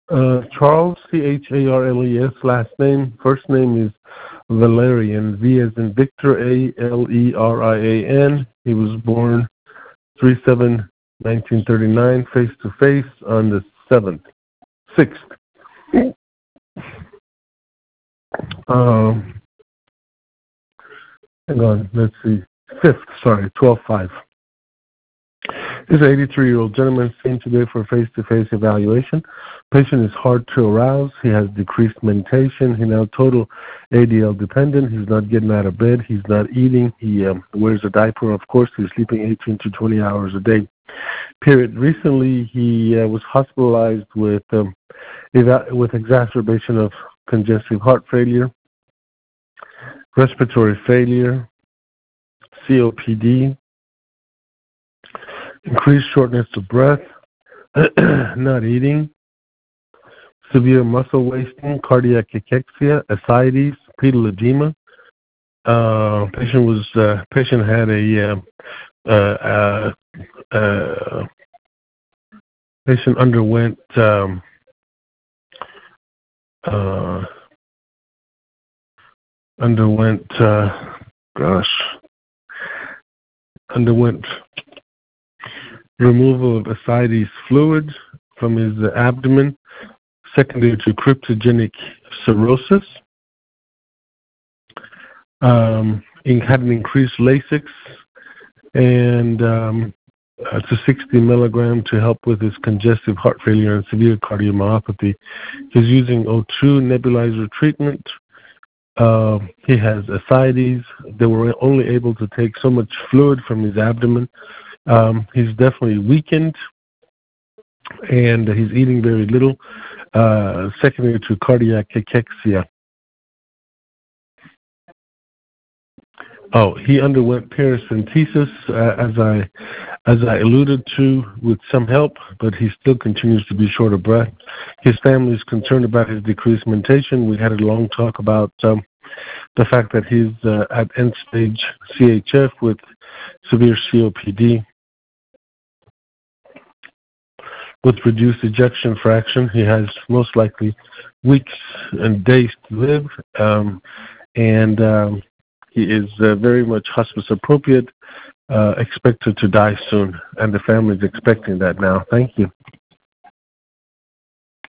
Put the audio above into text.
Charles, Charles, last name. First name is Valerian, V as in Victor, Alerian. He was born 3/7/1939, face-to-face on the 6th. Hang on, let's see. 5th, sorry, 12/5. This 83-year-old gentleman seen today for face-to-face evaluation. Patient is hard to arouse. He has decreased mentation. He now total ADL dependent. He's not getting out of bed. He's not eating. He wears a diaper. Of course, he's sleeping 18 to 20 hours a day. Period. Recently, he was hospitalized with exacerbation of congestive heart failure, respiratory failure, COPD, increased shortness of breath, not eating, severe muscle wasting, cardiac cachexia, ascites, pedal edema. Patient had patient underwent removal of ascites fluid from his abdomen, secondary to cryptogenic cirrhosis. He had an increased Lasix and to 60 milligram to help with his congestive heart failure and severe cardiomyopathy. He's using O2 nebulizer treatment. He has ascites. They were only able to take so much fluid from his abdomen. He's definitely weakened, and he's eating very little, secondary to cardiac cachexia. He underwent paracentesis, as I alluded to, with some help, but he still continues to be short of breath. His family is concerned about his decreased mentation. We had a long talk about the fact that he's at end-stage CHF with severe COPD. With reduced ejection fraction, he has most likely weeks and days to live, and he is very much hospice appropriate, expected to die soon, and the family is expecting that now. Thank you.